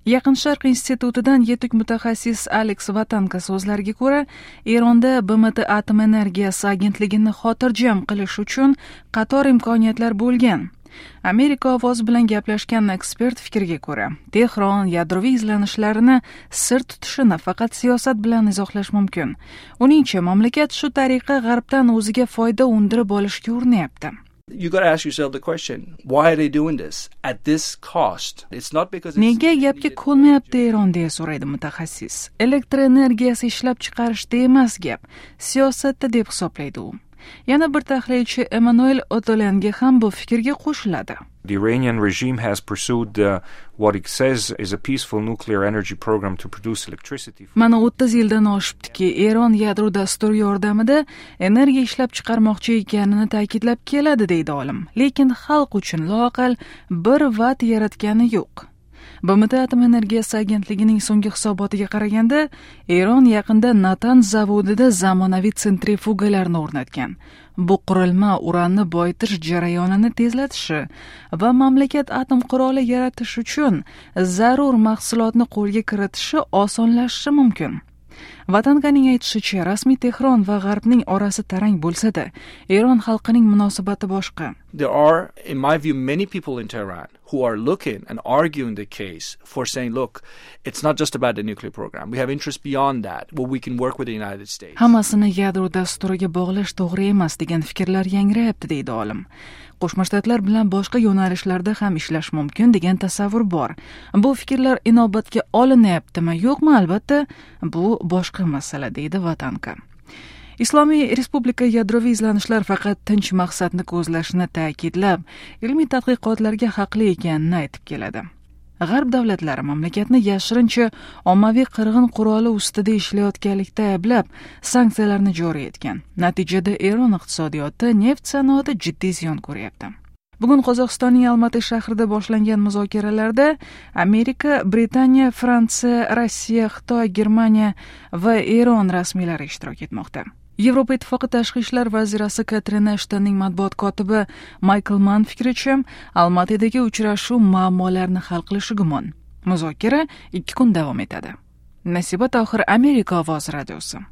Yaqin Sharq institutidan yetuk mutaxassis Alex Vatanka so'zlariga ko'ra, Eronda BMT atom energiyasi agentligini xotirjam qilish uchun qator imkoniyatlar bo'lgan. Amerika ovozi bilan gaplashgan ekspert fikriga ko'ra, Tehron yadroviy izlanishlarini sir tutishini faqat siyosat bilan izohlash mumkin. Uningcha, mamlakat shu tariqa G'arbdan o'ziga foyda undirib olishga urinayapti. You got to ask yourself the question, why are they doing this at this cost? It's not because Nega gapga ko'nmayapti Eron deya so'raydi mutaxassis. Elektr energiyasi ishlab chiqarishda emas gap, siyosatda deb hisoblaydi u. Yana bir tahlilchi Emmanuel Otolanga ham bu fikrga qo'shiladi. The Iranian regime has pursued what it says is a peaceful nuclear energy program to produce electricity. Mana 30 yildan oshibdiki, Eron yadro dasturi yordamida energiya ishlab chiqarmoqchi ekanini ta'kidlab keladi deydi olim. Lekin xalq uchun loaqal 1 watt yaratgani yo'q. BMT atom energiyasi agentligining so'nggi hisobotiga qaraganda, Eron yaqinda Natanz zavodida zamonaviy sentrifugalarni o'rnatgan. Bu qurilma uranni boyitish jarayonini tezlatishi va mamlakat atom quroli yaratish uchun zarur mahsulotni qo'lga kiritishi osonlashishi mumkin. Vatankaning aytishicha, rasmiy Tehron va G'arbning orasi tarang bo'lsa-da, Eron xalqining munosabati boshqa. There are, in my view, many people in Tehran who are looking and arguing the case for saying, look, it's not just about the nuclear program. We have interests beyond that, where we can work with the United States. Hammasini yadro dasturiga bog'lash to'g'ri emas degan fikrlar yangrayapti deydi olim. Qo'shma Shtatlar bilan boshqa yo'nalishlarda ham ishlash mumkin degan tasavvur bor. Bu fikrlar inobatga olinyaptimi, yo'qmi? Albatta, bu boshqa masala deydi Vatanka. Islomiy Respublika yadroviy izlanishlar faqat tinch maqsadni ko'zlashini ta'kidlab, ilmiy tadqiqotlarga haqli ekanini aytib keladi. G'arb davlatlari mamlakatni yashirincha ommaviy qirg'in quroli ustida ishlayotganlikda ayblab, sanksiyalarni joriy etgan. Natijada Eron iqtisodiyoti, neft sanoati jiddiy ziyon ko'ryapti. Bugun Qozog'istonning Almaty shahrida boshlangan muzokaralarda Amerika, Britaniya, Fransiya, Rossiya, Xitoy, Germaniya va Eron rasmiylari ishtirok etmoqda. Yevropa Ittifoqi tashqi ishlar vazirasi Katrina Ashtonning matbuot kotibi Michael Mann fikricha, Almatydagi uchrashuv muammolarni hal qilishi gumon. Muzokara 2 kun davom etadi. Nasiba Tohir, Amerika ovozi radiosi.